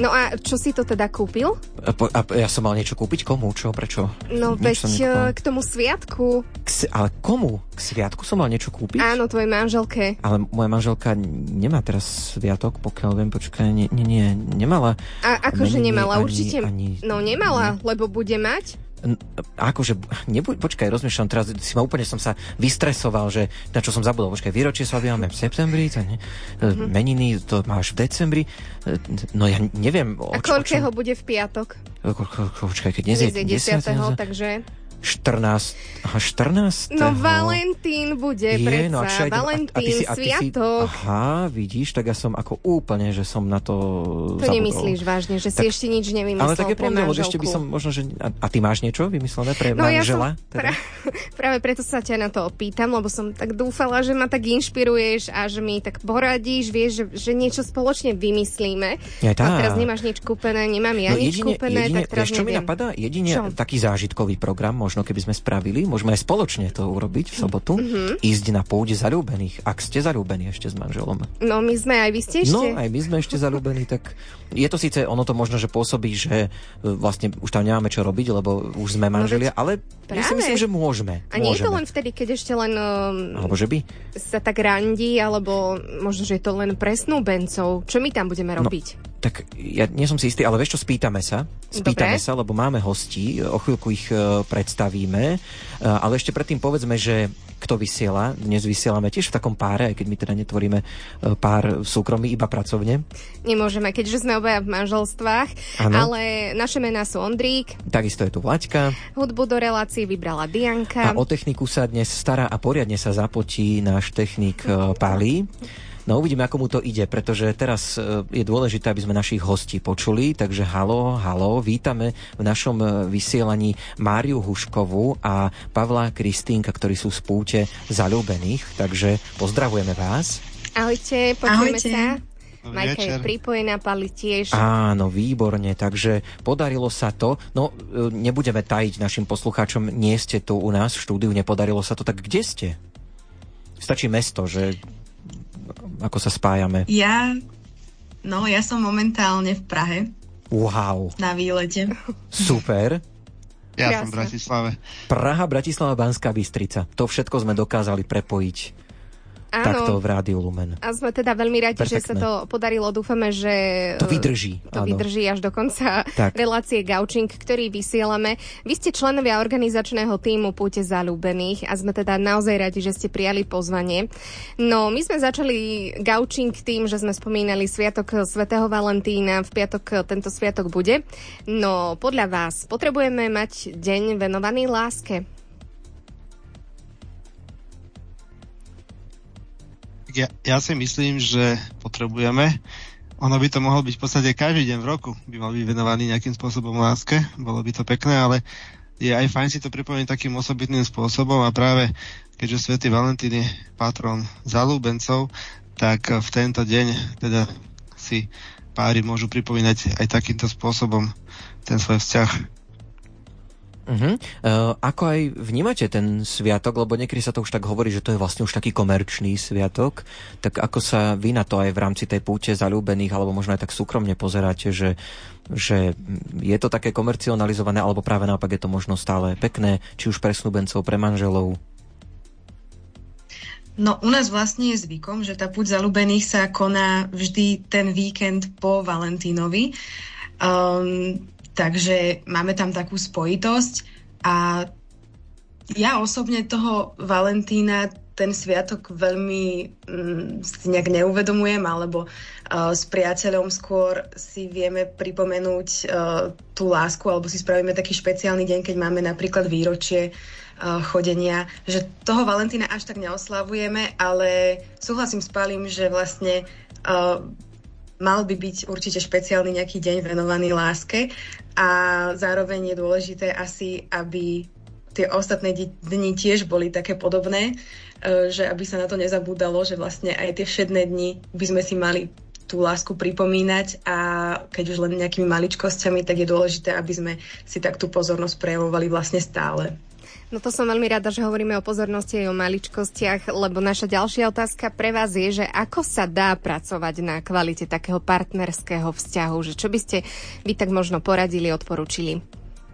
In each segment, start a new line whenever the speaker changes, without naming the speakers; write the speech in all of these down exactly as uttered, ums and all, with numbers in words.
No a čo si to teda kúpil?
A, po, a ja som mal niečo kúpiť? Komu? Čo? Prečo?
No veď k tomu sviatku.
K, ale komu? K sviatku som mal niečo kúpiť?
Áno, tvojej manželke.
Ale moja manželka nemá teraz sviatok, pokiaľ viem, počkaj, nie, nie, nie nemala.
A akože nemala,
ani,
určite?
Ani,
no nemala, nie. Lebo bude mať?
Akože, nebuď, počkaj, rozmýšľam, teraz si ma úplne som sa vystresoval, že na čo som zabudol, počkaj, výročie svadby máme v septembri, to ne, mm-hmm. meniny to máš v decembri, no ja neviem.
A koľkého bude v piatok?
Počkaj, keď dnes je
desiateho takže...
štrnásť Aha, štrnásteho
No Valentín bude, je, predsa. No, Valentín, a, a ty si, a ty sviatok.
Si, aha, vidíš, tak ja som ako úplne, že som na to
To zabudol. Nemyslíš vážne, že tak, si ešte nič nevymyslel
ale tak je
pre manželku.
Ešte by som možno, že... A, a ty máš niečo vymyslené pre
no,
manžela?
Ja som, pra, práve preto sa ťa na to opýtam, lebo som tak dúfala, že ma tak inšpiruješ a že mi tak poradíš, vieš, že, že niečo spoločne vymyslíme. Ja, a teraz nemáš nič kúpené, nemám ja no, nič jedine, kúpené, jedine, tak teraz
neviem. Čo mi napadá? Jedine čo? Taký zážitkový program, možno keby sme spravili, môžeme aj spoločne to urobiť v sobotu, mm-hmm. ísť na púť zaľúbených, ak ste zaľúbení ešte s manželom.
No my sme, aj vy ste ešte?
No, aj my sme ešte zaľúbení, tak je to síce, ono to možno, že pôsobí, že vlastne už tam nemáme čo robiť, lebo už sme manželia, no, ale práve. Ja si myslím, že môžeme.
A nie môžeme. Je to len vtedy, keď ešte len um,
alebo že by?
Sa tak randí, alebo možno, že je to len pre snúbencov. Čo my tam budeme robiť? No.
Tak ja nie som si istý, ale vieš čo, spýtame sa. Spýtame Dobre. sa, lebo máme hostí, o chvíľku ich uh, predstavíme, uh, ale ešte predtým povedzme, že kto vysiela. Dnes vysielame tiež v takom páre, aj keď my teda netvoríme uh, pár v súkromí, iba pracovne.
Nemôžeme, keďže sme obaja v manželstvách, ano. Ale naše mená sú Ondrík.
Takisto je tu Vlaďka.
Hudbu do relácie vybrala Dianka.
A o techniku sa dnes stará a poriadne sa zapotí náš technik uh, Pali. No uvidíme, ako mu to ide, pretože teraz je dôležité, aby sme našich hostí počuli, takže halo, halo, vítame v našom vysielaní Máriu Huškovú a Pavla Kristínka, ktorí sú z púte zaľúbených, takže pozdravujeme vás.
Ahojte, počujeme Ahojte. sa. Majka je pripojená, Pali tiež.
Áno, výborne, takže podarilo sa to. No, nebudeme tajiť našim poslucháčom, nie ste tu u nás v štúdiu, nepodarilo sa to, tak kde ste? Stačí mesto, že... Ako sa spájame?
Ja, no, ja som momentálne v Prahe.
Wow.
Na výlete.
Super.
Ja Krásne. som v Bratislave.
Praha, Bratislava, Banská Bystrica. To všetko sme dokázali prepojiť. Áno. Takto v Rádiu Lumen.
A sme teda veľmi radi, Perfektné. že sa to podarilo. Dúfame, že
to vydrží.
To
áno.
vydrží až do konca tak. relácie Gaučing, ktorý vysielame. Vy ste členovia organizačného tímu Púte zaľúbených a sme teda naozaj radi, že ste prijali pozvanie. No, my sme začali Gaučing tým, že sme spomínali Sviatok svätého Valentína. V piatok tento sviatok bude. No, podľa vás potrebujeme mať deň venovaný láske?
Ja, ja si myslím, že potrebujeme. Ono by to mohol byť v podstate každý deň v roku, by mal byť venovaný nejakým spôsobom láske. Bolo by to pekné, ale je aj fajn si to pripomenúť takým osobitným spôsobom a práve keďže svätý Valentín je patron zaľúbencov, tak v tento deň teda si páry môžu pripomínať aj takýmto spôsobom ten svoj vzťah.
Uh-huh. Uh, ako aj vnímate ten sviatok, lebo niekedy sa to už tak hovorí, že to je vlastne už taký komerčný sviatok, tak ako sa vy na to aj v rámci tej púte zaľúbených, alebo možno aj tak súkromne pozeráte, že, že je to také komercionalizované, alebo práve naopak je to možno stále pekné, či už pre snúbencov, pre manželov?
No u nás vlastne je zvykom, že tá púť zaľúbených sa koná vždy ten víkend po Valentínovi. Um, Takže máme tam takú spojitosť a ja osobne toho Valentína ten sviatok veľmi mm, si nejak neuvedomujem, alebo uh, s priateľom skôr si vieme pripomenúť uh, tú lásku, alebo si spravíme taký špeciálny deň, keď máme napríklad výročie uh, chodenia, že toho Valentína až tak neoslavujeme, ale súhlasím s Palim, že vlastne uh, mal by byť určite špeciálny nejaký deň venovaný láske a zároveň je dôležité asi, aby tie ostatné dni tiež boli také podobné, že aby sa na to nezabúdalo, že vlastne aj tie všedné dni by sme si mali tú lásku pripomínať a keď už len nejakými maličkosťami, tak je dôležité, aby sme si tak tú pozornosť prejavovali vlastne stále.
No to som veľmi rada, že hovoríme o pozornosti aj o maličkostiach, lebo naša ďalšia otázka pre vás je, že ako sa dá pracovať na kvalite takého partnerského vzťahu, že čo by ste vy tak možno poradili, odporúčili?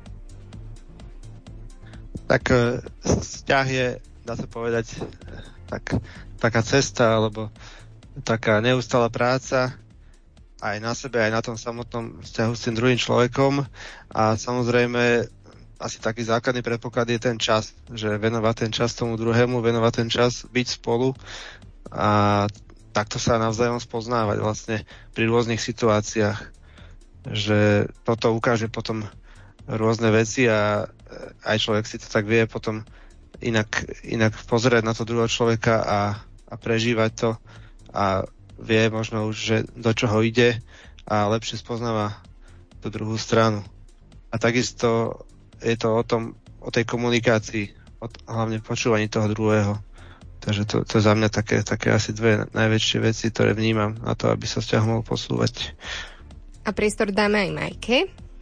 Tak vzťah je, dá sa povedať, tak, taká cesta, alebo taká neustála práca aj na sebe, aj na tom samotnom vzťahu s tým druhým človekom a samozrejme asi taký základný predpoklad je ten čas, že venovať ten čas tomu druhému, venovať ten čas, byť spolu a takto sa navzájom spoznávať vlastne pri rôznych situáciách, že toto ukáže potom rôzne veci a aj človek si to tak vie potom inak, inak pozerať na to druhého človeka a, a prežívať to a vie možno už, že do čoho ide a lepšie spoznáva tú druhú stranu. A takisto je to o tom, o tej komunikácii, o hlavne počúvaní toho druhého. Takže to, to za mňa také, také asi dve najväčšie veci, ktoré vnímam na to, aby sa vzťah mohol posúvať.
A priestor dáme aj Majke.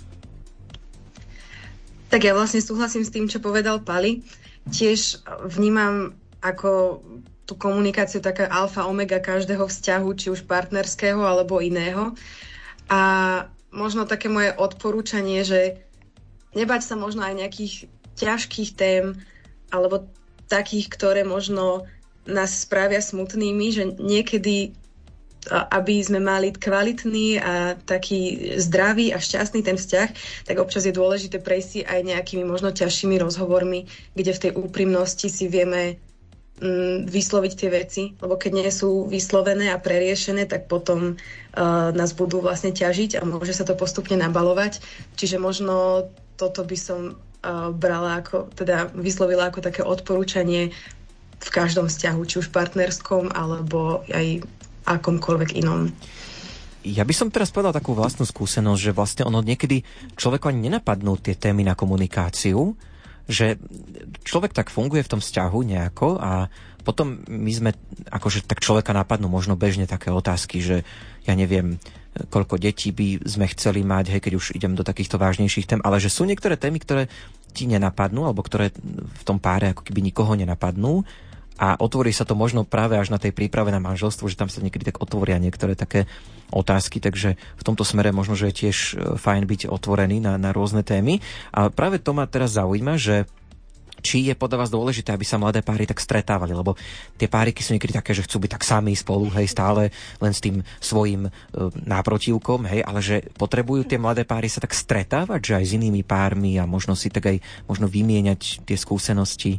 Tak ja vlastne súhlasím s tým, čo povedal Pali. Tiež vnímam ako tú komunikáciu taká alfa omega každého vzťahu, či už partnerského alebo iného. A možno také moje odporúčanie, že nebať sa možno aj nejakých ťažkých tém alebo takých, ktoré možno nás spravia smutnými, že niekedy, aby sme mali kvalitný a taký zdravý a šťastný ten vzťah, tak občas je dôležité prejsť si aj nejakými možno ťažšími rozhovormi, kde v tej úprimnosti si vieme vysloviť tie veci, lebo keď nie sú vyslovené a preriešené, tak potom uh, nás budú vlastne ťažiť a môže sa to postupne nabalovať. Čiže možno toto by som uh, brala ako, teda vyslovila ako také odporúčanie v každom vzťahu, či už partnerskom, alebo aj akomkoľvek inom.
Ja by som teraz povedal takú vlastnú skúsenosť, že vlastne ono niekedy človeku ani nenapadnú tie témy na komunikáciu, že človek tak funguje v tom vzťahu nejako a potom my sme, akože tak človeka napadnú možno bežne také otázky, že ja neviem, koľko detí by sme chceli mať, hej, keď už idem do takýchto vážnejších tém, ale že sú niektoré témy, ktoré ti nenapadnú, alebo ktoré v tom páre ako keby nikoho nenapadnú a otvorí sa to možno práve až na tej príprave na manželstvo, že tam sa niekedy tak otvoria niektoré také otázky, takže v tomto smere možno, že je tiež fajn byť otvorený na, na rôzne témy. A práve to ma teraz zaujíma, že či je podľa vás dôležité, aby sa mladé páry tak stretávali, lebo tie páriky sú niekedy také, že chcú byť tak sami spolu, hej, stále len s tým svojím e, náprotivkom, hej, ale že potrebujú tie mladé páry sa tak stretávať, že aj s inými pármi a možno si tak aj možno vymieňať tie skúsenosti.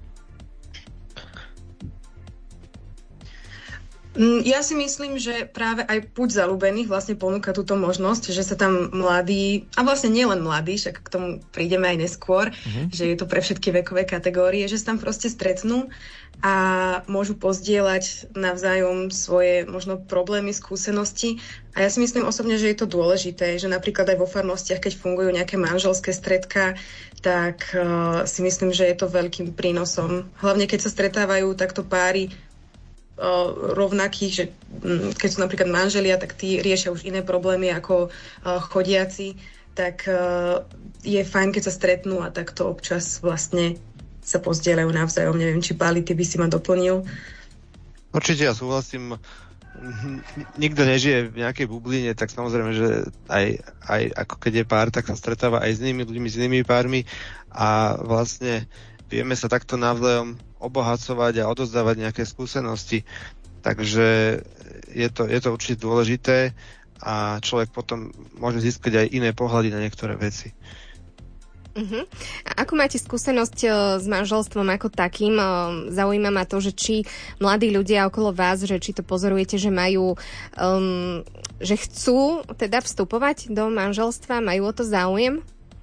Ja si myslím, že práve aj Púť zaľúbených vlastne ponúka túto možnosť, že sa tam mladí, a vlastne nielen mladí, však k tomu prídeme aj neskôr, uh-huh. že je to pre všetky vekové kategórie, že sa tam proste stretnú a môžu pozdieľať navzájom svoje možno problémy, skúsenosti. A ja si myslím osobne, že je to dôležité, že napríklad aj vo farnostiach, keď fungujú nejaké manželské stredká, tak uh, si myslím, že je to veľkým prínosom. Hlavne keď sa stretávajú takto páry rovnakých, že keď sú napríklad manželia, tak tí riešia už iné problémy ako chodiaci, tak je fajn, keď sa stretnú a takto občas vlastne sa pozdieľajú navzájom. Neviem, či Páli, ty by si ma doplnil.
Určite ja súhlasím. Nikto nežije v nejakej bubline, tak samozrejme, že aj, aj ako keď je pár, tak sa stretáva aj s inými ľuďmi, s inými pármi a vlastne vieme sa takto navzájom obohacovať a odozdávať nejaké skúsenosti. Takže je to, je to určite dôležité a človek potom môže získať aj iné pohľady na niektoré veci.
Uh-huh. A ako máte skúsenosť s manželstvom ako takým? Zaujíma ma to, že či mladí ľudia okolo vás, že či to pozorujete, že majú, um, že chcú teda vstupovať do manželstva, majú o to záujem?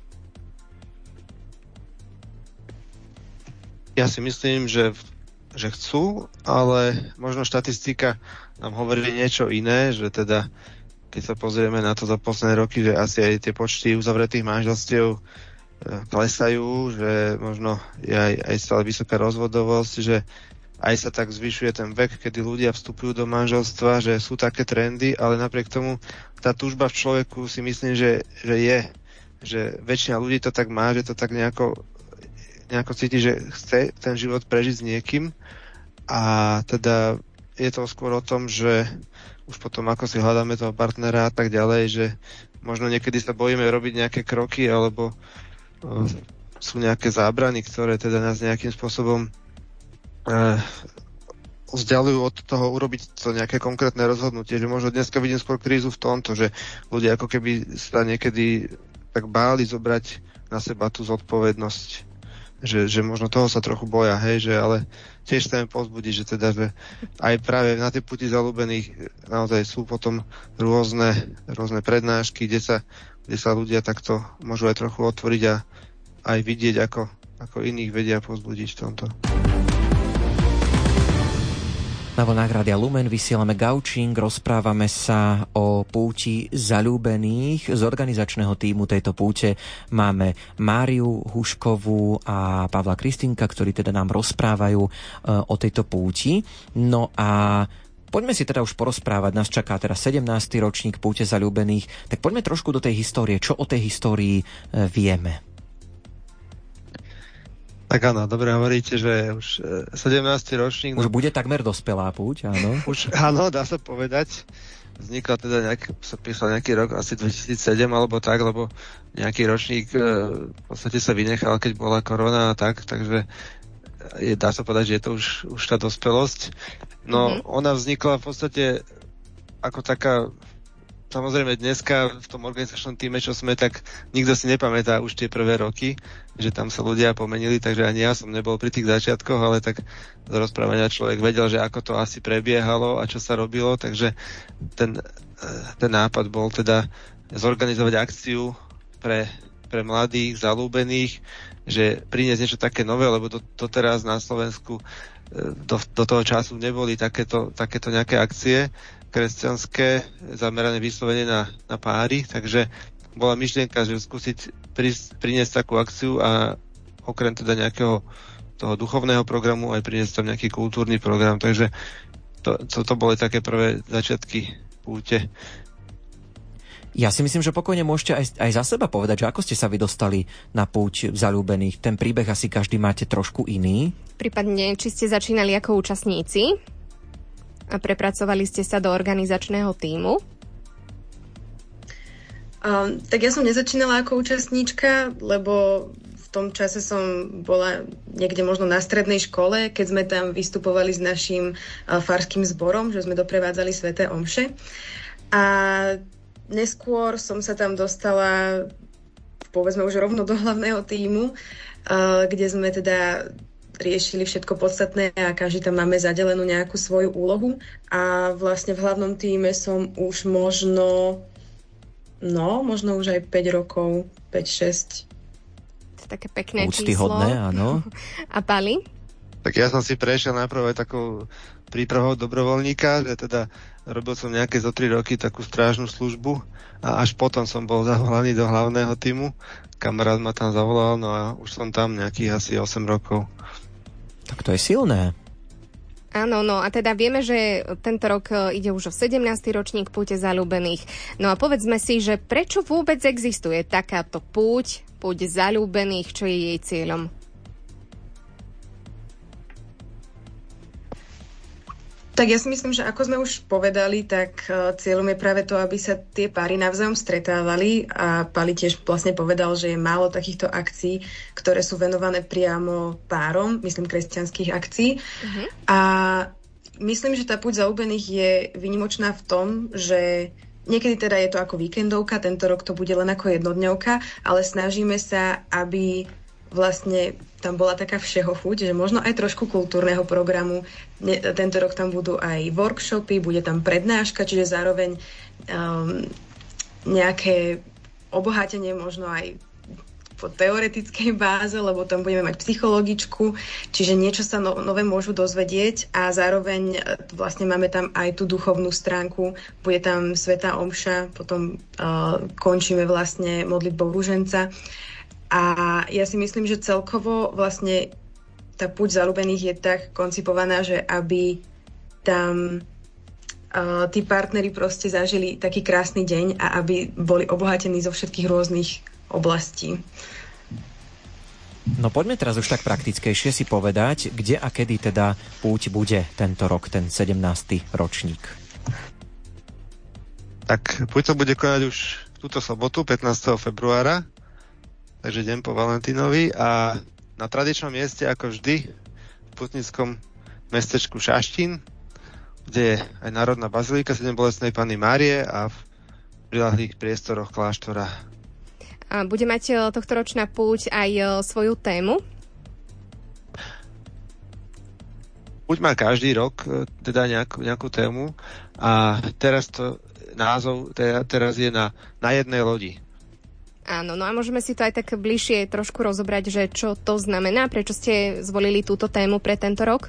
Ja si myslím, že, že chcú, ale možno štatistika nám hovorí niečo iné, že teda keď sa pozrieme na to za posledné roky, že asi aj tie počty uzavretých manželstiev klesajú, že možno je aj, aj stále vysoká rozvodovosť, že aj sa tak zvyšuje ten vek, kedy ľudia vstupujú do manželstva, že sú také trendy, ale napriek tomu tá túžba v človeku si myslím, že, že je, že väčšina ľudí to tak má, že to tak nejako nejako cíti, že chce ten život prežiť s niekým a teda je to skôr o tom, že už potom ako si hľadáme toho partnera a tak ďalej, že možno niekedy sa bojíme robiť nejaké kroky alebo uh, sú nejaké zábrany, ktoré teda nás nejakým spôsobom uh, vzdialujú od toho urobiť to nejaké konkrétne rozhodnutie, že možno dneska vidím skôr krízu v tomto, že ľudia ako keby sa niekedy tak báli zobrať na seba tú zodpovednosť, že, že možno toho sa trochu boja, hej, že ale tiež chceme povzbudiť, že teda, že aj práve na tej puti zaľúbených naozaj sú potom rôzne, rôzne prednášky, kde sa, kde sa ľudia takto môžu aj trochu otvoriť a aj vidieť, ako, ako iných vedia povzbudiť v tomto.
Na vlnách Rádia Lumen vysielame gaučing, rozprávame sa o púti zaľúbených. Z organizačného tímu tejto púte máme Máriu Huškovú a Pavla Kristinka, ktorí teda nám rozprávajú o tejto púti. No a poďme si teda už porozprávať, nás čaká teraz sedemnásty ročník púte zaľúbených, tak poďme trošku do tej histórie, čo o tej histórii vieme.
Tak áno, dobre hovoríte, že už sedemnásty ročník...
Už no, bude takmer dospelá púť, áno?
Už, áno, dá sa povedať. Vznikla teda nejak, sa písal nejaký rok, asi dvetisícsedem alebo tak, lebo nejaký ročník v podstate sa vynechal, keď bola korona a tak, takže je, dá sa povedať, že je to už, už tá dospelosť. No, mm-hmm. Ona vznikla v podstate ako taká... Samozrejme dneska v tom organizačnom týme, čo sme, tak nikto si nepamätá už tie prvé roky, že tam sa ľudia pomenili, takže ani ja som nebol pri tých začiatkoch, ale tak z rozprávania človek vedel, že ako to asi prebiehalo a čo sa robilo, takže ten, ten nápad bol teda zorganizovať akciu pre, pre mladých, zaľúbených, že priniesť niečo také nové, lebo to, to teraz na Slovensku do, do toho času neboli takéto, takéto nejaké akcie kresťanské, zamerané vyslovene na, na páry, takže bola myšlienka, že skúsiť pris, priniesť takú akciu a okrem teda nejakého toho duchovného programu aj priniesť tam nejaký kultúrny program, takže to, to, to boli také prvé začiatky púte.
Ja si myslím, že pokojne môžete aj, aj za seba povedať, že ako ste sa vy dostali na púť zaľúbených. Ten príbeh asi každý máte trošku iný.
Prípadne, či ste začínali ako účastníci a prepracovali ste sa do organizačného tímu?
Um, tak ja som nezačínala ako účastníčka, lebo v tom čase som bola niekde možno na strednej škole, keď sme tam vystupovali s našim uh, farským zborom, že sme doprevádzali sväté omše. A neskôr som sa tam dostala, povedzme už rovno do hlavného tímu, uh, kde sme teda riešili všetko podstatné a každý tam máme zadelenú nejakú svoju úlohu a vlastne v hlavnom tíme som už možno no, možno už aj päť rokov, päť šesť.
To je také pekné
úctyhodné,
číslo.
Áno.
A Pali?
Tak ja som si prešiel najprv aj takou prípravou dobrovoľníka, že teda robil som nejaké zo tri roky takú strážnu službu a až potom som bol zavolaný do hlavného tímu. Kamarát ma tam zavolal, no a už som tam nejakých asi osem rokov.
Tak to je silné.
Áno, no a teda vieme, že tento rok ide už o sedemnásty ročník púte zaľúbených. No a povedzme si, že prečo vôbec existuje takáto púť, púť zaľúbených, čo je jej cieľom?
Tak ja si myslím, že ako sme už povedali, tak cieľom je práve to, aby sa tie páry navzájom stretávali a Pali tiež vlastne povedal, že je málo takýchto akcií, ktoré sú venované priamo párom, myslím kresťanských akcií. Uh-huh. A myslím, že tá púť zaľúbených je výnimočná v tom, že niekedy teda je to ako víkendovka, tento rok to bude len ako jednodňovka, ale snažíme sa, aby vlastne tam bola taká všeho chuť, že možno aj trošku kultúrneho programu. Tento rok tam budú aj workshopy, bude tam prednáška, čiže zároveň um, nejaké obohatenie možno aj po teoretickej báze, lebo tam budeme mať psychologičku, čiže niečo sa no, nové môžu dozvedieť a zároveň vlastne máme tam aj tú duchovnú stránku, bude tam svätá omša, potom uh, končíme vlastne modlitbou ruženca. A ja si myslím, že celkovo vlastne tá púť zaľúbených je tak koncipovaná, že aby tam uh, tí partneri proste zažili taký krásny deň a aby boli obohatení zo všetkých rôznych oblastí.
No poďme teraz už tak praktickejšie si povedať, kde a kedy teda púť bude tento rok, ten sedemnásty ročník.
Tak púť sa bude konať už túto sobotu, pätnásteho februára, takže deň po Valentínovi a na tradičnom mieste, ako vždy, v pútnickom mestečku Šaštín, kde je aj Národná bazilika Sedembolestnej Panny Márie a v prilahlých priestoroch kláštora.
A bude mať tohtoročná púť aj svoju tému?
Púť má každý rok teda nejakú, nejakú tému a teraz to názov teraz je na, na jednej lodi.
Áno, no a môžeme si to aj tak bližšie trošku rozobrať, že čo to znamená, prečo ste zvolili túto tému pre tento rok?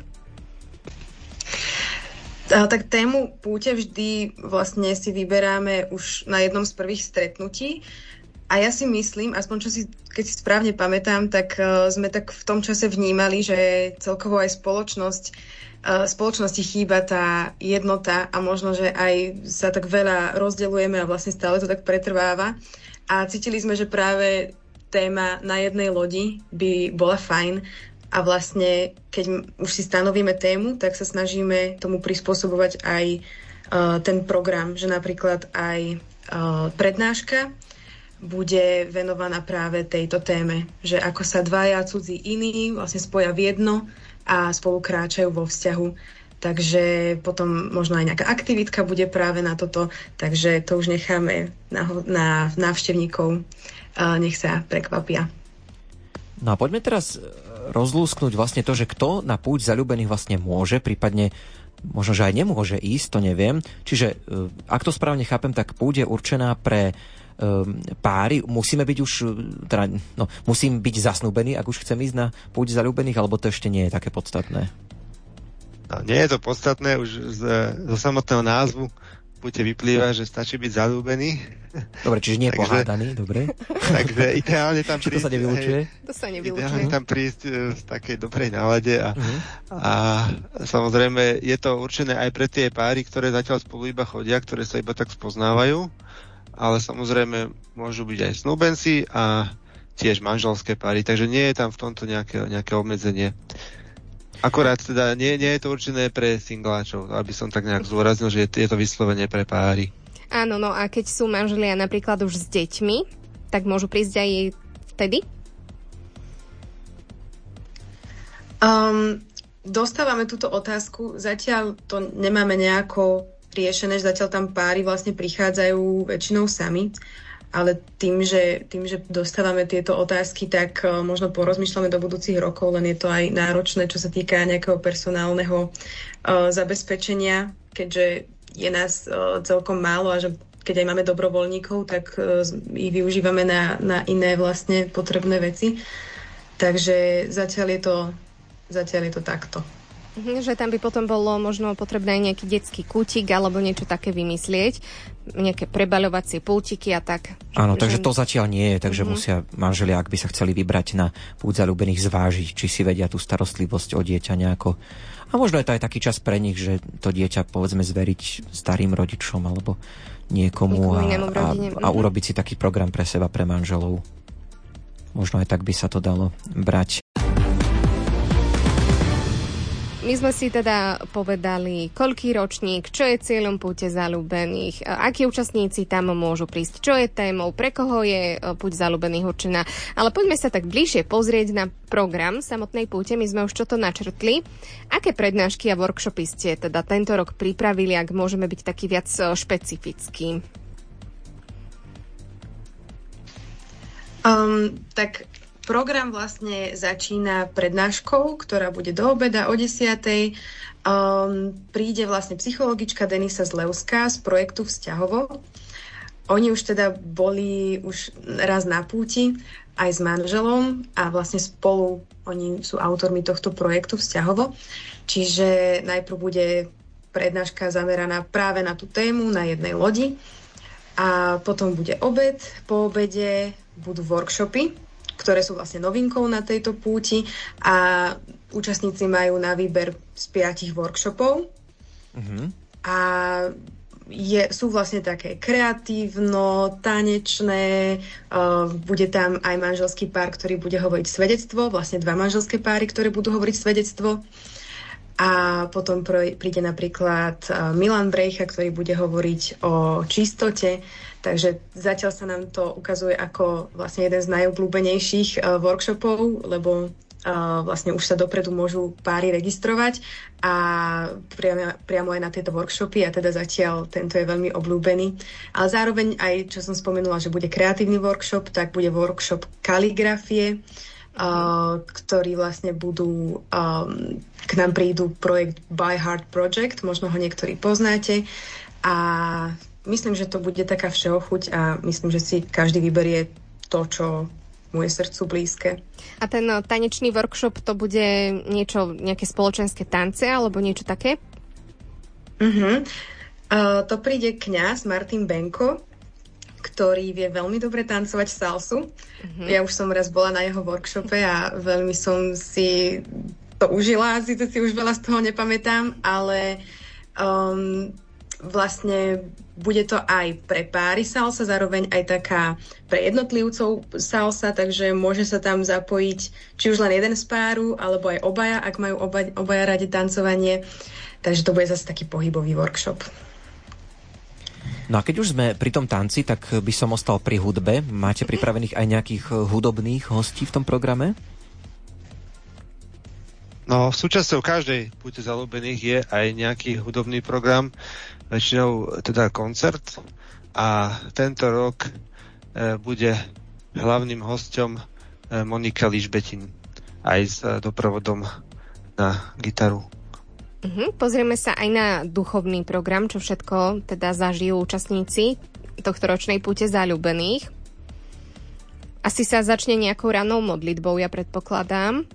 Tak tému púte vždy vlastne si vyberáme už na jednom z prvých stretnutí. A ja si myslím, aspoň čo si, keď si správne pamätám, tak uh, sme tak v tom čase vnímali, že celkovo aj spoločnosť, uh, spoločnosti chýba tá jednota a možno, že aj sa tak veľa rozdeľujeme a vlastne stále to tak pretrváva. A cítili sme, že práve téma na jednej lodi by bola fajn a vlastne, keď už si stanovíme tému, tak sa snažíme tomu prispôsobovať aj uh, ten program, že napríklad aj uh, prednáška bude venovaná práve tejto téme, že ako sa dvaja cudzí iní vlastne spoja v jedno a spolu kráčajú vo vzťahu. Takže potom možno aj nejaká aktivitka bude práve na toto, takže to už necháme na, na návštevníkov, nech sa prekvapia.
No a poďme teraz rozlúsknuť vlastne to, že kto na púť zaľúbených vlastne môže, prípadne možno, že aj nemôže ísť, to neviem. Čiže ak to správne chápem, tak púť je určená pre páry, musíme byť už, teda, no, musím byť zasnúbený, ak už chcem ísť na púť zaľúbených, alebo to ešte nie je také podstatné?
No, nie je to podstatné, už z, zo samotného názvu púte vyplýva, že stačí byť zaľúbený.
Dobre, čiže nie je pohádaný, dobre.
Takže ideálne tam prísť...
to sa nevylučuje?
To sa nevylučuje.
Ideálne tam prísť v takej dobrej nálade a, uh-huh. a samozrejme je to určené aj pre tie páry, ktoré zatiaľ spolu iba chodia, ktoré sa iba tak spoznávajú, ale samozrejme môžu byť aj snúbenci a tiež manželské páry, takže nie je tam v tomto nejaké, nejaké obmedzenie. Akorát teda nie, nie je to určené pre singláčov, aby som tak nejak zdôraznil, že je to vyslovene pre páry.
Áno, no a keď sú manželia napríklad už s deťmi, tak môžu prísť aj vtedy?
Um, dostávame túto otázku, zatiaľ to nemáme nejako riešené, že zatiaľ tam páry vlastne prichádzajú väčšinou sami, ale tým, že, tým, že dostávame tieto otázky, tak uh, možno porozmýšľame do budúcich rokov, len je to aj náročné, čo sa týka nejakého personálneho uh, zabezpečenia, keďže je nás uh, celkom málo a že keď aj máme dobrovoľníkov, tak uh, ich využívame na, na iné vlastne potrebné veci. Takže zatiaľ je to, zatiaľ je to takto.
Že tam by potom bolo možno potrebné aj nejaký detský kútik alebo niečo také vymyslieť, nejaké prebaľovacie pultiky a tak.
Áno, takže to zatiaľ nie je, takže mm-hmm. musia manželia, ak by sa chceli vybrať na púť zaľúbených, zvážiť, či si vedia tú starostlivosť o dieťa nejako. A možno je to aj taký čas pre nich, že to dieťa povedzme zveriť starým rodičom alebo niekomu a, a, a urobiť si taký program pre seba, pre manželov. Možno aj tak by sa to dalo brať.
My sme si teda povedali, koľký ročník, čo je cieľom púte zaľúbených, akí účastníci tam môžu prísť, čo je témou, pre koho je púť zaľúbených určená. Ale poďme sa tak bližšie pozrieť na program samotnej púte. My sme už čo to načrtli. Aké prednášky a workshopy ste teda tento rok pripravili, ak môžeme byť taký viac špecifický?
Um, tak... Program vlastne začína prednáškou, ktorá bude do obeda o desiatej. Um, príde vlastne psychologička Denisa Zlevská z projektu Vzťahovo. Oni už teda boli už raz na púti aj s manželom a vlastne spolu oni sú autormi tohto projektu Vzťahovo. Čiže najprv bude prednáška zameraná práve na tú tému, na jednej lodi. A potom bude obed. Po obede budú workshopy, ktoré sú vlastne novinkou na tejto púti a účastníci majú na výber z piatich workshopov. Mm-hmm. A je, sú vlastne také kreatívno, tanečné, uh, bude tam aj manželský pár, ktorý bude hovoriť svedectvo, vlastne dva manželské páry, ktoré budú hovoriť svedectvo. A potom príde napríklad uh, Milan Brejcha, ktorý bude hovoriť o čistote. Takže zatiaľ sa nám to ukazuje ako vlastne jeden z najobľúbenejších uh, workshopov, lebo Uh, vlastne už sa dopredu môžu páry registrovať a priamo, priamo aj na tieto workshopy a teda zatiaľ tento je veľmi obľúbený. Ale zároveň aj, čo som spomenula, že bude kreatívny workshop, tak bude workshop kaligrafie, uh, ktorý vlastne budú, um, k nám prídu projekt By Heart Project, možno ho niektorí poznáte a myslím, že to bude taká všeochuť a myslím, že si každý vyberie to, čo moje srdcu blízke.
A ten tanečný workshop, to bude niečo, nejaké spoločenské tance alebo niečo také?
Uh-huh. Uh, to príde kňaz Martin Benko, ktorý vie veľmi dobre tancovať salsu. Uh-huh. Ja už som raz bola na jeho workshope a veľmi som si to užila, síce si už veľa z toho nepamätám, ale um, vlastne bude to aj pre páry salsa, zároveň aj taká pre jednotlivcov salsa, takže môže sa tam zapojiť či už len jeden z páru, alebo aj obaja, ak majú oba, obaja radi tancovanie. Takže to bude zase taký pohybový workshop.
No a keď už sme pri tom tanci, tak by som ostal pri hudbe. Máte pripravených aj nejakých hudobných hostí v tom programe?
No, súčasťou každej púte zalúbených je aj nejaký hudobný program, väčšinou teda koncert a tento rok e, bude hlavným hosťom e, Monika Ližbetin aj s e, doprovodom na gitaru.
Uh-huh. Pozrieme sa aj na duchovný program, čo všetko teda zažijú účastníci tohto ročnej púte zalúbených. Asi sa začne nejakou ranou modlitbou, ja predpokladám.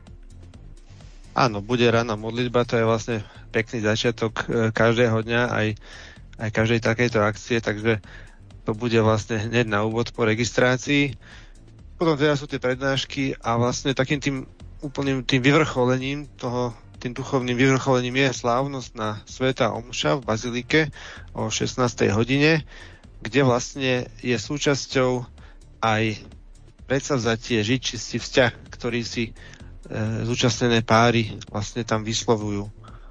Áno, bude rána modlitba, to je vlastne pekný začiatok každého dňa, aj, aj každej takejto akcie, takže to bude vlastne hneď na úvod po registrácii. Potom teda sú tie prednášky a vlastne takým tým úplným tým vyvrcholením toho, tým duchovným vyvrcholením je slávnostná svätá omša v bazilike o šestnástej hodine, kde vlastne je súčasťou aj predsavzatie žiť čistý vzťah, ktorý si zúčastnené páry vlastne tam vyslovujú.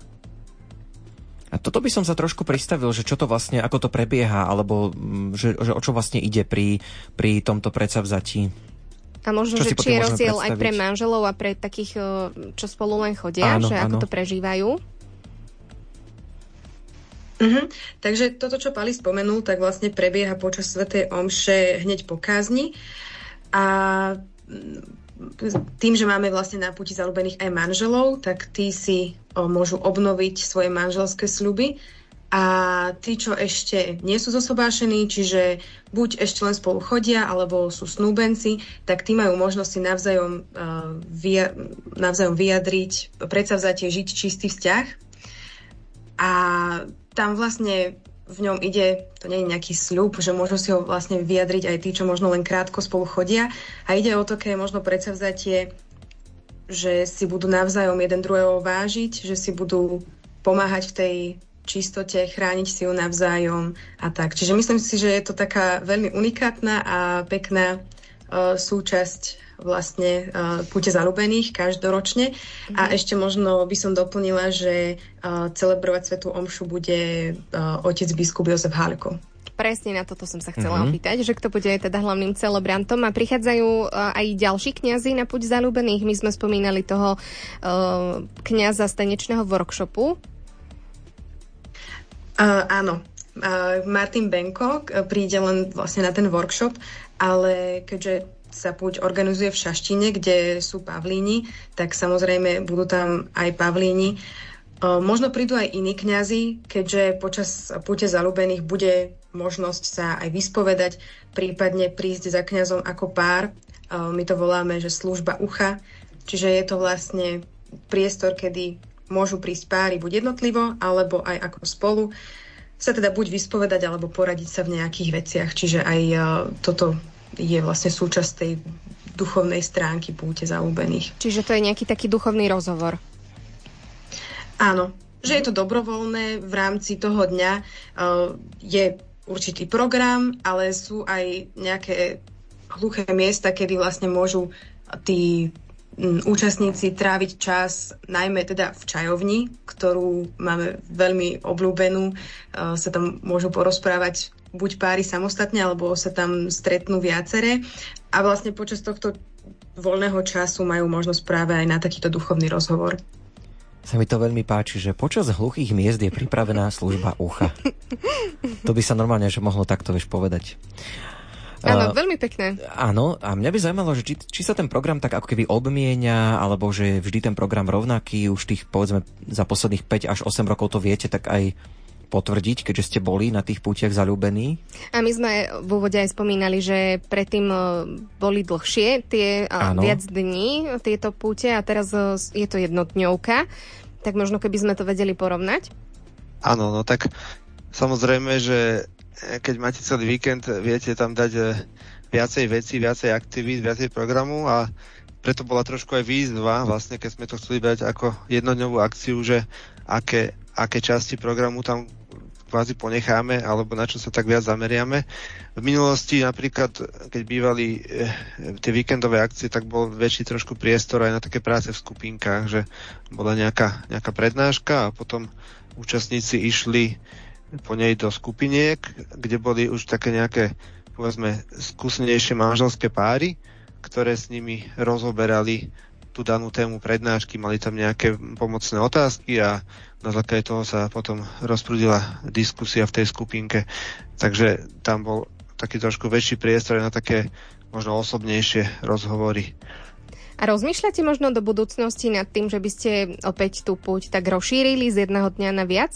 A toto by som sa trošku pristavil, že čo to vlastne, ako to prebieha, alebo že, že o čo vlastne ide pri, pri tomto predsavzatí.
A možno, čo že či je rozdiel predstaviť aj pre manželov a pre takých, čo spolu len chodia, áno, že áno. Ako to prežívajú?
Uh-huh. Takže toto, čo Pali spomenul, tak vlastne prebieha počas svätej omše hneď po kázni a tým, že máme vlastne na púti zalúbených aj manželov, tak tí si o, môžu obnoviť svoje manželské sľuby a tí, čo ešte nie sú zosobášení, čiže buď ešte len spolu chodia, alebo sú snúbenci, tak tí majú možnosť si navzájom, uh, via, navzájom vyjadriť predsavzatie žiť čistý vzťah. A tam vlastne v ňom ide, to nie je nejaký sľub, že môžu si ho vlastne vyjadriť aj tí, čo možno len krátko spolu chodia. A ide o to, keď je možno predsavzatie, že si budú navzájom jeden druhého vážiť, že si budú pomáhať v tej čistote, chrániť si ju navzájom a tak. Čiže myslím si, že je to taká veľmi unikátna a pekná uh, súčasť vlastne uh, púte zalúbených každoročne. Mm-hmm. A ešte možno by som doplnila, že uh, celebrovať svätú omšu bude uh, otec biskup Jozef Hálko.
Presne na toto som sa chcela mm-hmm. opýtať, že kto bude teda hlavným celebrantom. A prichádzajú uh, aj ďalší kňazi na púť zalúbených. My sme spomínali toho uh, kňaza z tanečného workshopu.
Uh, áno. Uh, Martin Benko príde len vlastne na ten workshop, ale keďže sa púť organizuje v Šaštine, kde sú pavlíni, tak samozrejme budú tam aj pavlíni. Možno prídu aj iní kňazi, keďže počas púte zalúbených bude možnosť sa aj vyspovedať, prípadne prísť za kňazom ako pár. My to voláme, že služba ucha. Čiže je to vlastne priestor, kedy môžu prísť páry buď jednotlivo, alebo aj ako spolu sa teda buď vyspovedať, alebo poradiť sa v nejakých veciach. Čiže aj toto je vlastne súčasť tej duchovnej stránky púte zalúbených.
Čiže to je nejaký taký duchovný rozhovor?
Áno, že je to dobrovoľné v rámci toho dňa. Je určitý program, ale sú aj nejaké hluché miesta, kedy vlastne môžu tí účastníci tráviť čas, najmä teda v čajovni, ktorú máme veľmi obľúbenú. Sa tam môžu porozprávať buď páry samostatne, alebo sa tam stretnú viaceré. A vlastne počas tohto voľného času majú možnosť práve aj na takýto duchovný rozhovor.
Sa mi to veľmi páči, že počas hluchých miest je pripravená služba ucha. To by sa normálne že mohlo takto vieš povedať.
Áno, uh, veľmi pekné.
Áno, a mňa by zaujímalo, že či, či sa ten program tak ako keby obmienia, alebo že vždy ten program rovnaký, už tých, povedzme, za posledných päť až osem rokov to viete tak aj potvrdiť, keďže ste boli na tých pútiach zaľúbení? A
my sme v úvode aj spomínali, že predtým boli dlhšie tie áno. viac dní tieto púte a teraz je to jednodňovka. Tak možno keby sme to vedeli porovnať?
Áno, no tak samozrejme, že keď máte celý víkend, viete tam dať viacej vecí, viacej aktivít, viacej programu a preto bola trošku aj výzva, vlastne keď sme to chceli brať ako jednodňovú akciu, že aké, aké časti programu tam kvázi ponecháme, alebo na čo sa tak viac zameriame. V minulosti napríklad, keď bývali e, tie víkendové akcie, tak bol väčší trošku priestor aj na také práce v skupinkách, že bola nejaká, nejaká prednáška a potom účastníci išli po nej do skupiniek, kde boli už také nejaké, povedzme, skúsenejšie manželské páry, ktoré s nimi rozoberali tú danú tému prednášky, mali tam nejaké pomocné otázky a na základe toho sa potom rozprúdila diskusia v tej skupinke. Takže tam bol taký trošku väčší priestor na také možno osobnejšie rozhovory.
A rozmýšľate možno do budúcnosti nad tým, že by ste opäť tú púť tak rozšírili z jedného dňa na viac?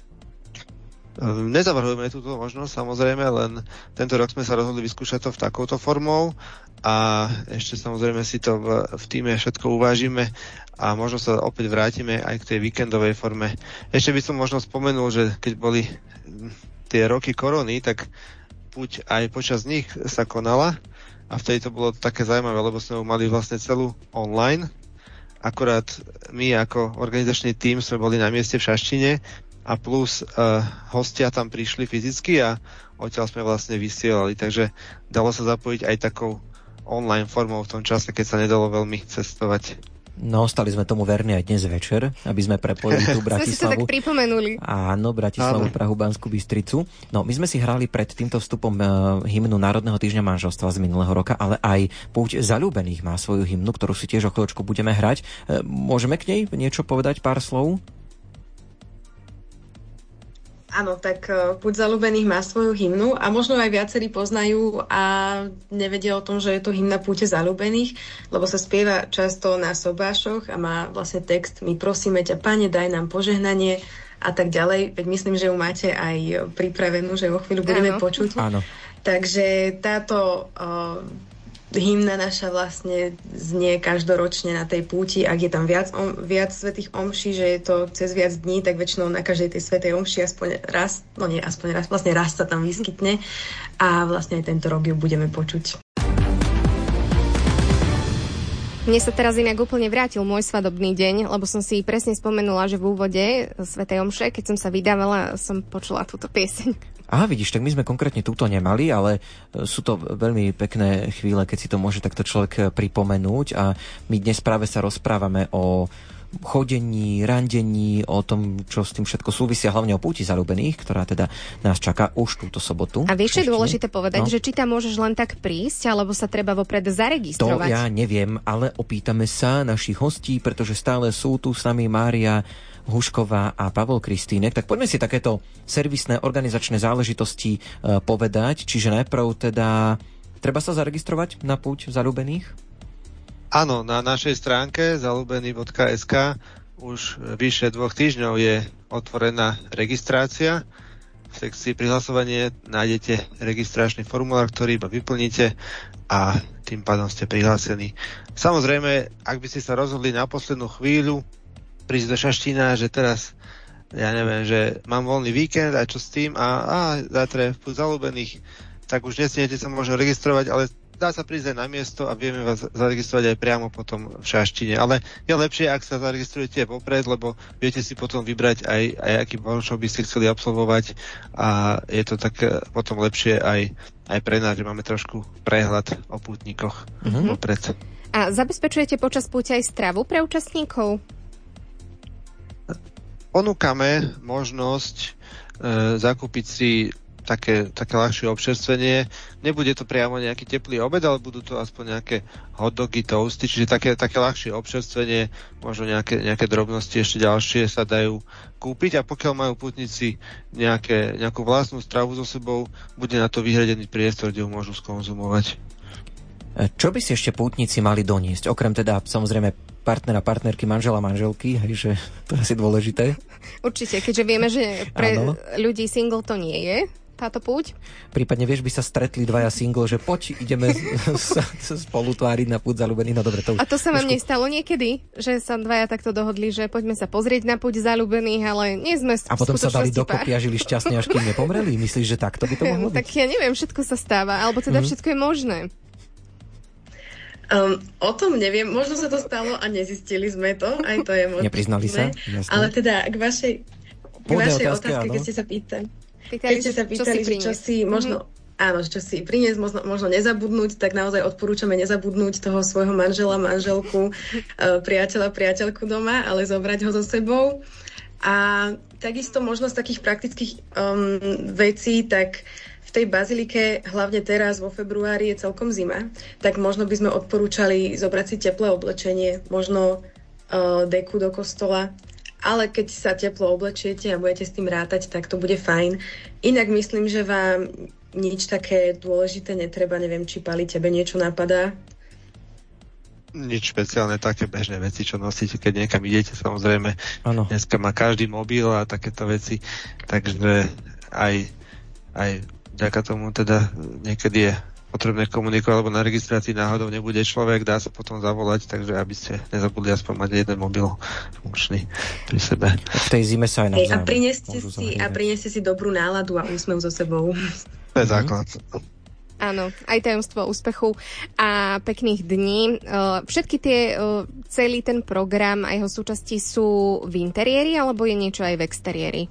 Nezavrhujeme túto možnosť, samozrejme, len tento rok sme sa rozhodli vyskúšať to v takouto formou a ešte samozrejme si to v, v týme všetko uvážime a možno sa opäť vrátime aj k tej víkendovej forme. Ešte by som možno spomenul, že keď boli tie roky korony, tak púť aj počas nich sa konala a vtedy to bolo také zaujímavé, lebo sme ju mali vlastne celú online. Akorát my ako organizačný tím sme boli na mieste v Šaštíne a plus uh, hostia tam prišli fyzicky a odtiaľ sme vlastne vysielali, takže dalo sa zapojiť aj takou online formou v tom čase, keď sa nedalo veľmi cestovať.
No, stali sme tomu verní aj dnes večer, aby sme prepojili tú Bratislavu.
Sme si to tak pripomenuli.
Áno, Bratislavu, Prahu, Banskú Bystricu. No, my sme si hrali pred týmto vstupom uh, hymnu Národného týždňa manželstva z minulého roka, ale aj Púť zaľúbených má svoju hymnu, ktorú si tiež o chvíľočku budeme hrať. Uh, môžeme k nej niečo povedať, pár slov?
Áno, tak Púť zaľúbených má svoju hymnu a možno aj viacerí poznajú a nevedia o tom, že je to hymna Púte zaľúbených, lebo sa spieva často na sobášoch a má vlastne text My prosíme ťa, Pane, daj nám požehnanie a tak ďalej. Veď myslím, že ju máte aj pripravenú, že o chvíľu budeme
Áno.
počuť.
Áno.
Takže táto uh, hymna naša vlastne znie každoročne na tej púti. Ak je tam viac, om, viac svätých omší, že je to cez viac dní, tak väčšinou na každej tej svätej omši aspoň raz, no nie aspoň raz, vlastne raz sa tam vyskytne a vlastne aj tento rok ju budeme počuť.
Mne sa teraz inak úplne vrátil môj svadobný deň, lebo som si presne spomenula, že v úvode svätej omše, keď som sa vydávala, som počula túto pieseň.
Aha, vidíš, tak my sme konkrétne túto nemali, ale sú to veľmi pekné chvíle, keď si to môže takto človek pripomenúť a my dnes práve sa rozprávame o chodení, randení, o tom, čo s tým všetko súvisia, hlavne o púti zaľúbených, ktorá teda nás čaká už túto sobotu.
A vieš, čo je dôležité povedať, no? Že či tam môžeš len tak prísť, alebo sa treba vopred zaregistrovať?
To ja neviem, ale opýtame sa našich hostí, pretože stále sú tu s nami Mária Hušková a Pavol Kristínek. Tak poďme si takéto servisné organizačné záležitosti e, povedať. Čiže najprv teda treba sa zaregistrovať na Púť zaľúbených?
Áno, na našej stránke zaľúbený bodka es ká už vyše dvoch týždňov je otvorená registrácia. V sekcii prihlasovanie nájdete registračný formulár, ktorý iba vyplníte a tým pádom ste prihlásení. Samozrejme, ak by ste sa rozhodli na poslednú chvíľu prísť do Šaštína, že teraz, ja neviem, že mám voľný víkend a čo s tým a, a zajtra je v Púť zaľúbených, tak už nesmiete sa možno registrovať, ale dá sa prísť aj na miesto a vieme vás zaregistrovať aj priamo potom v Šaštine. Ale je lepšie, ak sa zaregistrujete vopred, lebo viete si potom vybrať aj, aj aký workshop by ste chceli absolvovať a je to tak potom lepšie aj, aj pre nás, že máme trošku prehľad o pútnikoch mm-hmm. vopred.
A zabezpečujete počas púte aj stravu pre účastníkov?
Ponúkame možnosť e, zakúpiť si také, také ľahšie občerstvenie. Nebude to priamo nejaký teplý obed, ale budú to aspoň nejaké hotdogy, toasty, čiže také, také ľahšie občerstvenie, možno nejaké, nejaké drobnosti ešte ďalšie sa dajú kúpiť a pokiaľ majú pútnici nejaké, nejakú vlastnú stravu so sebou, bude na to vyhradený priestor, kde ju môžu skonzumovať.
Čo by si ešte pútnici mali doniesť? Okrem teda samozrejme partnera, partnerky, manžela, manželky, hej, že to je asi dôležité. Určite,
keďže vieme, že pre ano. ľudí single to nie je táto púť.
Prípadne, vieš, by sa stretli dvaja single, že poď, ideme sa spolu tváriť na púť zaľúbených. No dobre, to už...
A to sa vám
trošku...
nestalo niekedy? Že sa dvaja takto dohodli, že poďme sa pozrieť na púť zaľúbených, ale nie sme
a potom sa dali dokopy a žili šťastne, až kým nepomreli? Myslíš, že takto by to mohlo byť?
Tak ja neviem, všetko sa stáva, alebo teda mm-hmm. všetko je možné.
Um, o tom neviem, možno sa to stalo a nezistili sme to, aj to je možné.
Nepriznali sa? Jasne.
Ale teda k vašej, k vašej otázke, otázke keď ste sa pýtali, Pýtali, keď ste sa pýtali, čo si, čo si možno, mm-hmm. áno, čo si priniesť, možno, možno nezabudnúť, tak naozaj odporúčame nezabudnúť toho svojho manžela, manželku, priateľa, priateľku doma, ale zobrať ho so sebou. A takisto možno z takých praktických um, vecí, tak v tej bazilike, hlavne teraz vo februári je celkom zima, tak možno by sme odporúčali zobrať si teplé oblečenie, možno uh, deku do kostola, ale keď sa teplo oblečiete a budete s tým rátať, tak to bude fajn. Inak myslím, že vám nič také dôležité netreba, neviem, či Pali, tebe niečo napadá?
Nič špeciálne, také bežné veci, čo nosíte, keď niekam idete, samozrejme. Ano. Dneska má každý mobil a takéto veci, takže aj, aj vďaka tomu teda niekedy je potrebné komunikovať, alebo na registrácii náhodou nebude človek, dá sa potom zavolať, takže aby ste nezabudli aspoň mať jeden mobil funkčný pri sebe.
V tej zime sa aj navzájom.
A prineste si, a prineste si dobrú náladu a úsmev so sebou.
To je základ.
Áno, aj tajomstvo úspechu a pekných dní. Všetky tie, celý ten program a jeho súčasti sú v interiéri, alebo je niečo aj v exteriéri?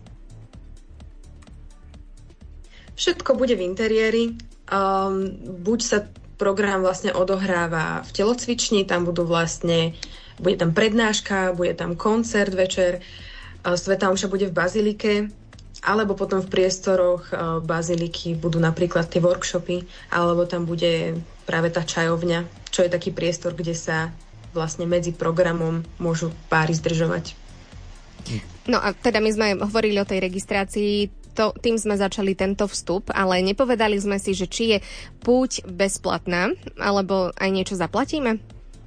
Všetko bude v interiéri. Um, buď sa program vlastne odohráva v telocvični, tam budú vlastne, bude tam prednáška, bude tam koncert večer, uh, Svätá omša bude v bazilike, alebo potom v priestoroch uh, baziliky budú napríklad tie workshopy, alebo tam bude práve tá čajovňa, čo je taký priestor, kde sa vlastne medzi programom môžu páry zdržovať.
No a teda my sme hovorili o tej registrácii, to, tým sme začali tento vstup, ale nepovedali sme si, že či je púť bezplatná, alebo aj niečo zaplatíme?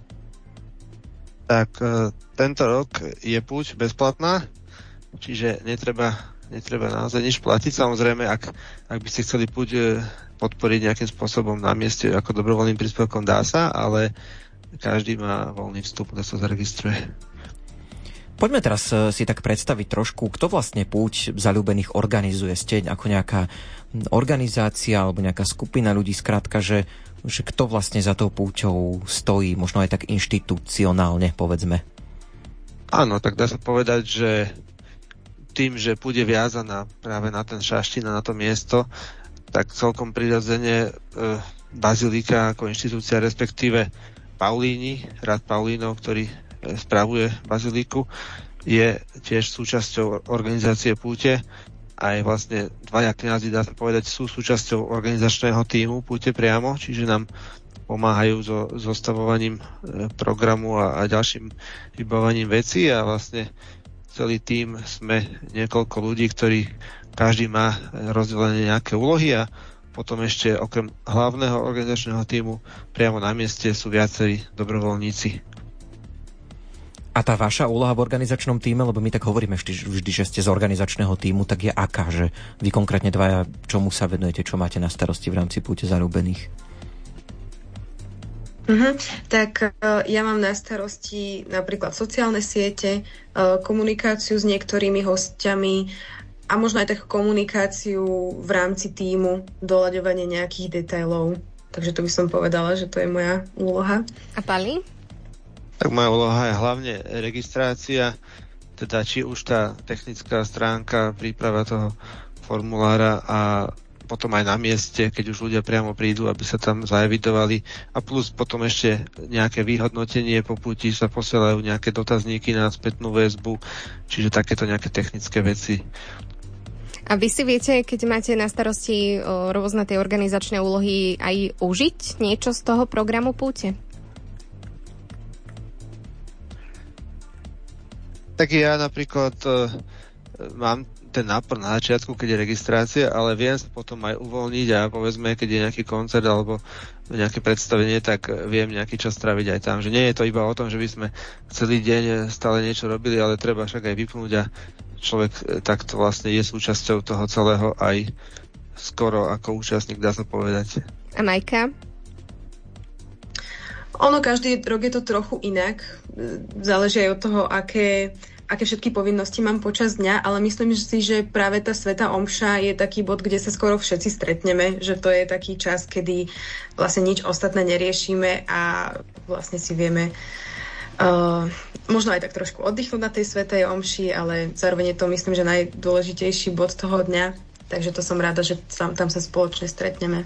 Tak tento rok je púť bezplatná, čiže netreba, netreba naozaj nič platiť. Samozrejme, ak, ak by ste chceli púť podporiť nejakým spôsobom na mieste ako dobrovoľným príspevkom, dá sa, ale každý má voľný vstup, kto sa zaregistruje.
Poďme teraz si tak predstaviť trošku, kto vlastne púť zaľúbených organizuje. Ste ako nejaká organizácia alebo nejaká skupina ľudí, skrátka, že, že kto vlastne za tou púťou stojí, možno aj tak inštitucionálne, povedzme.
Áno, tak dá sa povedať, že tým, že púť je viazaná práve na ten Šaštín a na to miesto, tak celkom prirodzene e, bazilika ako inštitúcia, respektíve Paulíni, rád Paulínov, ktorý spravuje baziliku, je tiež súčasťou organizácie púte. Aj vlastne dvaja kňazi, dá sa povedať, sú súčasťou organizačného tímu púte priamo, čiže nám pomáhajú so zostavovaním programu a, a ďalším vybavaním vecí a vlastne celý tím sme niekoľko ľudí, ktorí každý má rozdelené nejaké úlohy a potom ešte okrem hlavného organizačného tímu priamo na mieste sú viacerí dobrovoľníci.
A tá vaša úloha v organizačnom týme, lebo my tak hovoríme vždy, vždy, že ste z organizačného týmu, tak je aká, že vy konkrétne dvaja, čomu sa venujete, čo máte na starosti v rámci púte zaľúbených?
Uh-huh. Tak uh, ja mám na starosti napríklad sociálne siete, uh, komunikáciu s niektorými hostiami a možno aj takú komunikáciu v rámci týmu, doľaďovanie nejakých detailov. Takže to by som povedala, že to je moja úloha.
A Pali?
Tak moja úloha je hlavne registrácia, teda či už tá technická stránka, príprava toho formulára a potom aj na mieste, keď už ľudia priamo prídu, aby sa tam zaevidovali. A plus potom ešte nejaké vyhodnotenie po puti, sa posielajú nejaké dotazníky na spätnú väzbu, čiže takéto nejaké technické veci.
A vy si viete, keď máte na starosti o, rôzne tie organizačné úlohy, aj užiť niečo z toho programu púte?
Tak ja napríklad uh, mám ten nápor na začiatku, keď je registrácia, ale viem sa potom aj uvoľniť a povedzme, keď je nejaký koncert alebo nejaké predstavenie, tak viem nejaký čas tráviť aj tam. Že nie je to iba o tom, že by sme celý deň stále niečo robili, ale treba však aj vypnúť a človek takto vlastne je súčasťou toho celého aj skoro ako účastník, dá sa povedať.
A Majka?
Ono, každý rok je to trochu inak. Záleží aj od toho, aké aké všetky povinnosti mám počas dňa, ale myslím si, že práve tá svätá omša je taký bod, kde sa skoro všetci stretneme, že to je taký čas, kedy vlastne nič ostatné neriešime a vlastne si vieme uh, možno aj tak trošku oddychnúť na tej svätej omši, ale zároveň je to, myslím, že najdôležitejší bod toho dňa, takže to som rada, že tam, tam sa spoločne stretneme.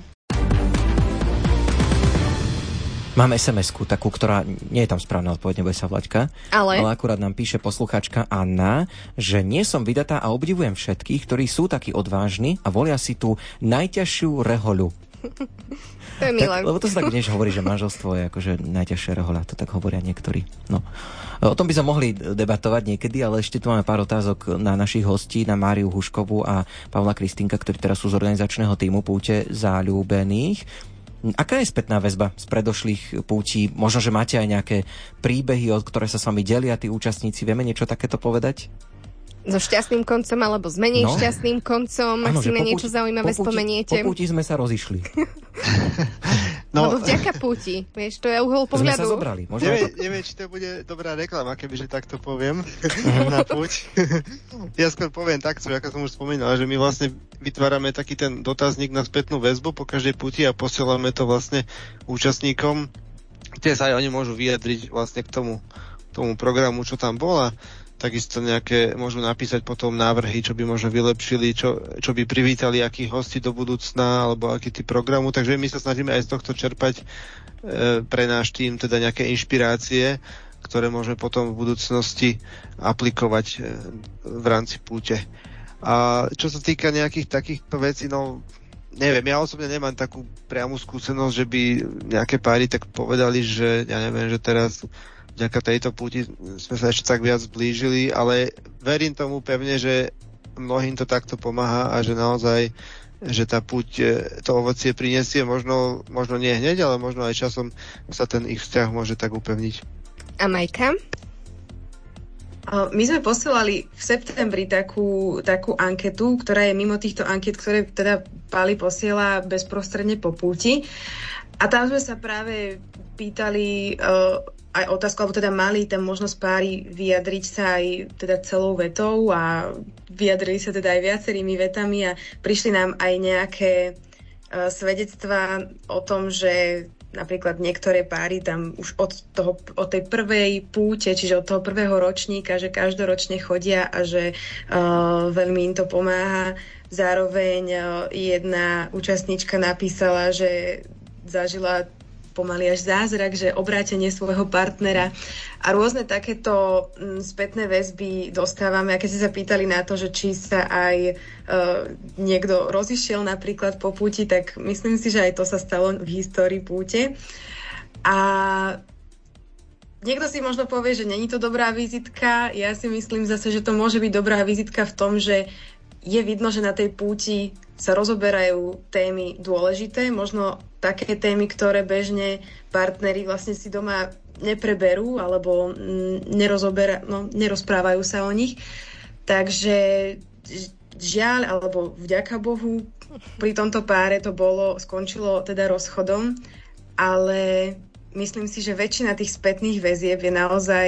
Mám es em esku, takú, ktorá nie je tam správna odpoveď, nebude sa Vlaďka,
ale...
ale akurát nám píše posluchačka Anna, že nie som vydatá a obdivujem všetkých, ktorí sú takí odvážni a volia si tú najťažšiu rehoľu.
To je milé.
Tak, lebo to sa tak dnes hovorí, že manželstvo je akože najťažšia rehoľa, to tak hovoria niektorí. No. O tom by sme mohli debatovať niekedy, ale ešte tu máme pár otázok na našich hostí, na Máriu Huškovú a Pavla Kristínka, ktorí teraz sú z organizačného tímu Púte záľúbených. Aká je spätná väzba z predošlých pútí? Možno, že máte aj nejaké príbehy, od ktoré sa s vami delia tí účastníci. Vieme niečo takéto povedať?
So šťastným koncom alebo s menej no. šťastným koncom? Ak si na niečo zaujímavé po púti, spomeniete?
Po púti sme sa rozišli.
No. Lebo vďaka púti. Vieš, to je uhol pohľadu.
Sme sa zobrali.
Neviem, to... neviem, či to bude dobrá reklama, kebyže takto poviem na púť. Ja skôr poviem takto, ako som už spomínal, že my vlastne vytvárame taký ten dotazník na spätnú väzbu po každej púti a posielame to vlastne účastníkom, kde sa aj oni môžu vyjadriť vlastne k tomu, tomu programu, čo tam bola. Takisto nejaké môžu napísať potom návrhy, čo by možno vylepšili, čo, čo by privítali, akých hostí do budúcna, alebo aký typ programu. Takže my sa snažíme aj z tohto čerpať e, pre náš tým teda nejaké inšpirácie, ktoré môžeme potom v budúcnosti aplikovať e, v rámci púte. A čo sa týka nejakých takýchto vecí, no neviem, ja osobne nemám takú priamu skúsenosť, že by nejaké páry tak povedali, že ja neviem, že teraz vďaka tejto púti sme sa ešte tak viac zblížili, ale verím tomu pevne, že mnohým to takto pomáha a že naozaj, že tá púť to ovocie prinesie, možno, možno nie hneď, ale možno aj časom sa ten ich vzťah môže tak upevniť.
A Majka?
My sme posielali v septembri takú, takú anketu, ktorá je mimo týchto anket, ktoré teda Pali posiela bezprostredne po púti. A tam sme sa práve pýtali uh, aj otázku, alebo teda mali tam možnosť páry vyjadriť sa aj teda celou vetou a vyjadrili sa teda aj viacerými vetami a prišli nám aj nejaké uh, svedectvá o tom, že napríklad niektoré páry tam už od, toho, od tej prvej púte, čiže od toho prvého ročníka, že každoročne chodia a že uh, veľmi im to pomáha. Zároveň uh, jedna účastníčka napísala, že zažila pomaly až zázrak, že obrátenie svojho partnera a rôzne takéto m, spätné väzby dostávame. A keď ste sa pýtali na to, že či sa aj uh, niekto rozišiel napríklad po púti, tak myslím si, že aj to sa stalo v histórii púte. A niekto si možno povie, že není to dobrá vizitka. Ja si myslím zase, že to môže byť dobrá vizitka v tom, že je vidno, že na tej púti sa rozoberajú témy dôležité, možno také témy, ktoré bežne partneri vlastne si doma nepreberú alebo nerozobera, no, nerozprávajú sa o nich. Takže žiaľ, alebo vďaka Bohu, pri tomto páre to bolo, skončilo teda rozchodom, ale myslím si, že väčšina tých spätných väzieb je naozaj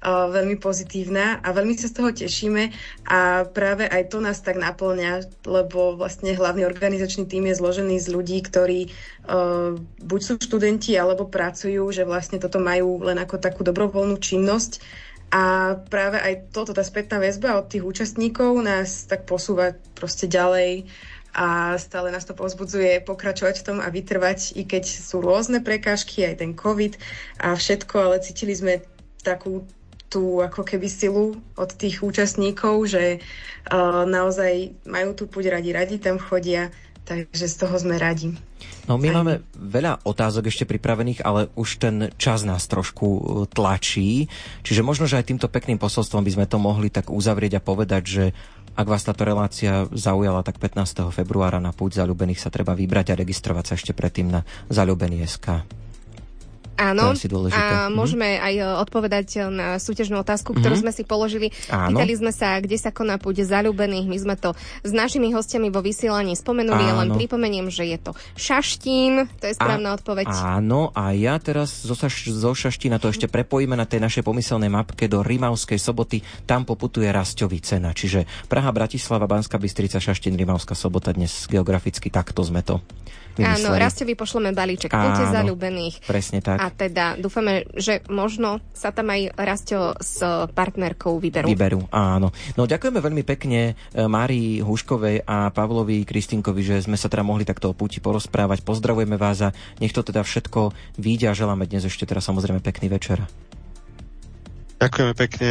uh, veľmi pozitívna a veľmi sa z toho tešíme a práve aj to nás tak naplňa, lebo vlastne hlavný organizačný tím je zložený z ľudí, ktorí uh, buď sú študenti alebo pracujú, že vlastne toto majú len ako takú dobrovoľnú činnosť. A práve aj toto, tá spätná väzba od tých účastníkov nás tak posúva proste ďalej a stále nás to povzbudzuje pokračovať v tom a vytrvať, i keď sú rôzne prekážky, aj ten COVID a všetko, ale cítili sme takú tú ako keby silu od tých účastníkov, že uh, naozaj majú tú púť radi, radi tam chodia, takže z toho sme radi.
No my Aj. máme veľa otázok ešte pripravených, ale už ten čas nás trošku tlačí, čiže možno, že aj týmto pekným posolstvom by sme to mohli tak uzavrieť a povedať, že ak vás táto relácia zaujala, tak pätnásteho februára na púť zaľúbených sa treba vybrať a registrovať sa ešte predtým na zaľúbený bodka es ká.
Áno, a môžeme aj odpovedať na súťažnú otázku, ktorú mm-hmm. sme si položili. Áno. Pýtali sme sa, kde sa koná púť zaľúbených. My sme to s našimi hostiami vo vysielaní spomenuli, áno. Len pripomeniem, že je to Šaštín, to je správna a, odpoveď. Áno,
a ja teraz zo, Saš, zo Šaštína to ešte prepojíme na tej našej pomyselnej mapke do Rimavskej Soboty. Tam poputuje Rasťovicena, čiže Praha, Bratislava, Banská Bystrica, Šaštín, Rimavská Sobota. Dnes geograficky takto sme to vymysleli. Áno, Rasťovi pošleme balíček púte zaľúbených. Presne tak. A teda dúfame, že možno sa tam aj Rasťo s partnerkou vyberú. Vyberú, áno. No ďakujeme veľmi pekne Márii Húškovej a Pavlovi Kristínkovi, že sme sa teda mohli takto o púti porozprávať. Pozdravujeme vás a nech to teda všetko vyjde a želáme dnes ešte teda samozrejme pekný večer.
Ďakujeme pekne.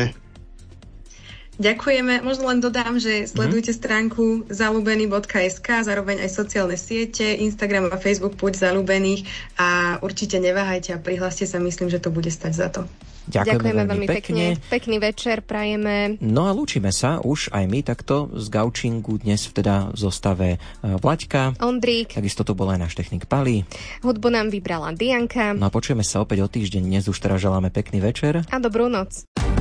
Ďakujeme. Možno len dodám, že sledujte mm-hmm. stránku zaľúbený bodka es ká, zároveň aj sociálne siete, Instagram a Facebook Púť zaľúbených a určite neváhajte a prihláste sa, myslím, že to bude stať za to.
Ďakujeme, Ďakujeme veľmi pekne.
pekne. Pekný večer prajeme.
No a lúčime sa už aj my takto z Gaučingu dnes teda v zostave Vlaďka.
Ondrík.
Takisto to bol aj náš technik Pali.
Hudbu nám vybrala Dianka.
No a počujeme sa opäť o týždeň. Dnes už teraz želáme pekný večer.
A dobrú noc.